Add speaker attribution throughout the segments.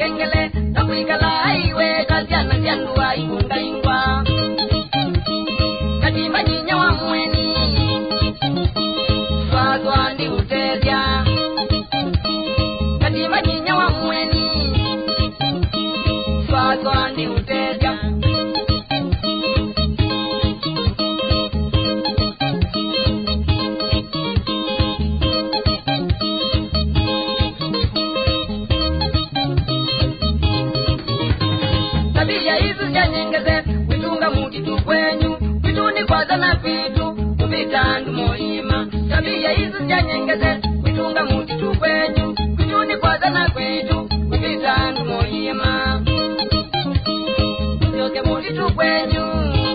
Speaker 1: kengele takuikala iwe kaziana zianua ikunga ingwa katimba nyinya wa mweni swazwa ndi utezya katimba nyinya wa mweni swazwa ndi utezya tabia hizi nyengeze witunga mutitu kwenyu wituni kwaza na kwetu kubitandu moima tabia hizi nyengeze witunga mutitu kwenyu wituni kwaza na kwetu kubitandu moima yote mutitu kwenyu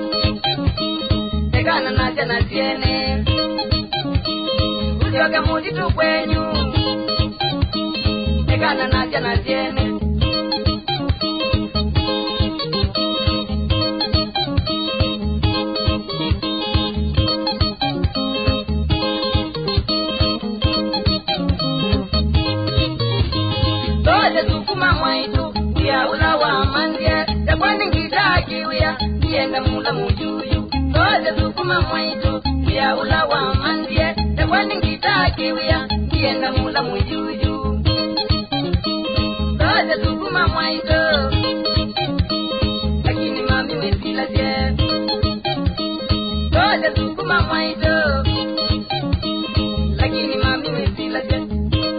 Speaker 1: tegana na jana tiene yote mutitu kwenyu tegana na jana tiene sukuma mwaitu ya ulawa manzie takwani ngitaki uya nienda mula mujuyu sote sukuma mwaitu ya ulawa manzie takwani ngitaki uya nienda mula mujuyu sote sukuma mwaitu lakini mami wesila je sote sukuma mwaitu lakini mami wesila je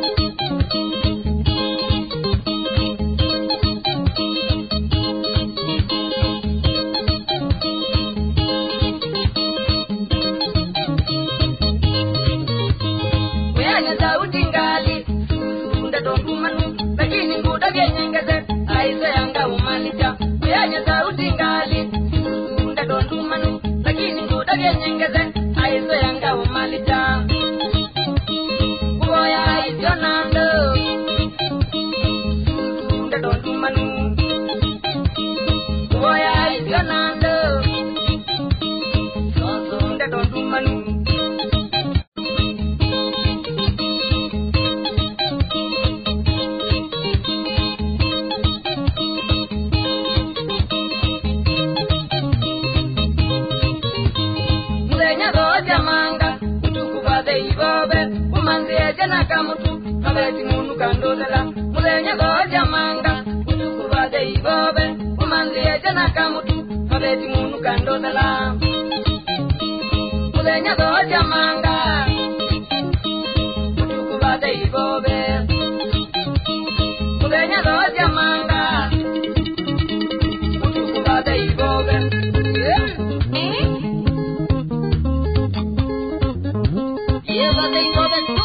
Speaker 1: lakini nguda vyenyengeze aize yanga umalija kuyanya sauti ngali unda dondumanu lakini nguda vyenyengeze aize yanga umalija kuoya aizyo nando unda dondumanu kuoya aizyo nando unda dondumanu jana kamutu kabeti munu kandozela mulenya goja manga utukubade ibobe umanzie jana kamutu kabeti munu kandozela mulenya goja manga utukubade ibobe mulenya goja manga utukubade ibobe Bade ibobe tu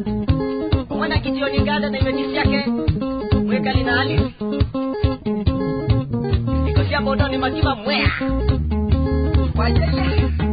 Speaker 2: Kitio Lingada na imedisi yake mweka linali
Speaker 1: botoni matima mwea. Kwa yeye.